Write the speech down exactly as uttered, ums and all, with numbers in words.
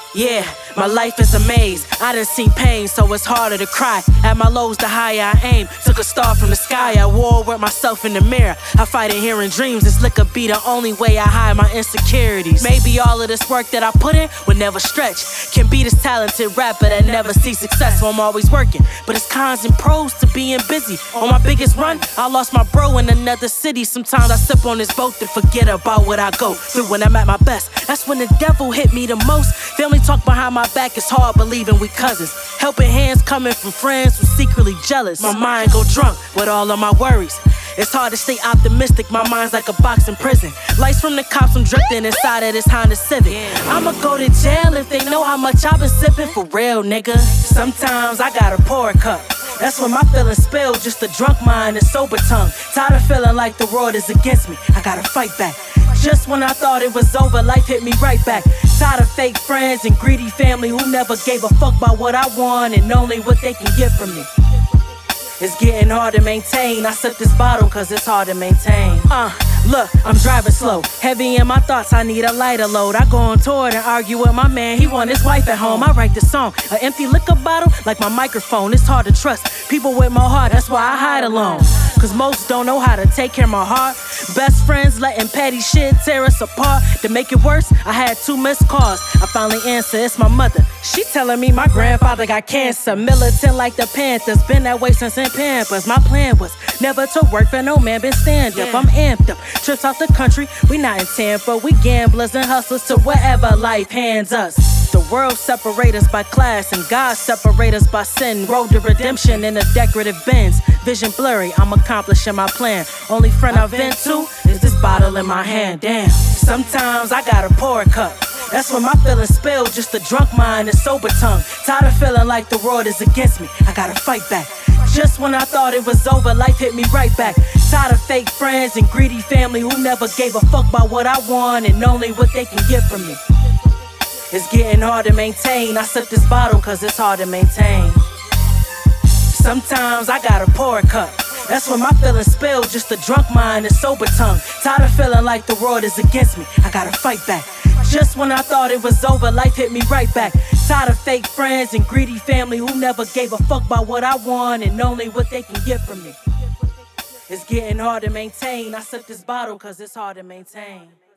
Yeah, my life is a maze. I done seen pain, so it's harder to cry. At my lows, the higher I aim. Took a star from the sky, I war with myself in the mirror. I fight in hearing dreams, this liquor be the only way I hide my insecurities. Maybe all of this work that I put in would never stretch. Can be this talented rapper that never see success, so I'm always working. But it's cons and pros to being busy. On my biggest run, I lost my bro in another city. Sometimes I sip on this boat to forget about what I go through when I'm at my best. That's when the devil hit me the most. Family talk behind my back, it's hard believing we cousins. Helping hands coming from friends who secretly jealous. My mind go drunk with all of my worries. It's hard to stay optimistic, my mind's like a box in prison. Lights from the cops, I'm drifting inside of this Honda Civic. I'ma go to jail if they know how much I've been sipping, for real, nigga. Sometimes I gotta pour a cup. That's when my feelings spill, just a drunk mind and sober tongue. Tired of feeling like the world is against me, I gotta fight back. Just when I thought it was over, life hit me right back. Tired of fake friends and greedy family who never gave a fuck about what I want and only what they can get from me. It's getting hard to maintain. I sip this bottle cause it's hard to maintain. Uh, look, I'm driving slow. Heavy in my thoughts, I need a lighter load. I go on tour and argue with my man, he want his wife at home. I write the song, an empty liquor bottle like my microphone. It's hard to trust people with my heart, that's why I hide alone. Cause most don't know how to take care of my heart. Best friends letting petty shit tear us apart. To make it worse, I had two missed calls. I finally answer, it's my mother. She telling me my grandfather got cancer. Militant like the Panthers, been that way since in Pampers. My plan was never to work for no man, been stand up. I'm amped up, trips out the country, we not in Tampa. We gamblers and hustlers to wherever life hands us. The world separate us by class and God separate us by sin. Road to redemption in a decorative Benz. Vision blurry, I'm accomplishing my plan. Only friend I vent to is this bottle in my hand. Damn, sometimes I gotta pour a cup. That's when my feelings spill, just a drunk mind and sober tongue. Tired of feeling like the world is against me, I gotta fight back. Just when I thought it was over, life hit me right back. Tired of fake friends and greedy family who never gave a fuck about what I want and only what they can get from me. It's getting hard to maintain. I sip this bottle cause it's hard to maintain. Sometimes I gotta pour a cup. That's when my feelings spill, just a drunk mind and sober tongue. Tired of feeling like the world is against me, I gotta fight back. Just when I thought it was over, life hit me right back. Tired of fake friends and greedy family who never gave a fuck about what I want and only what they can get from me. It's getting hard to maintain. I sip this bottle cause it's hard to maintain.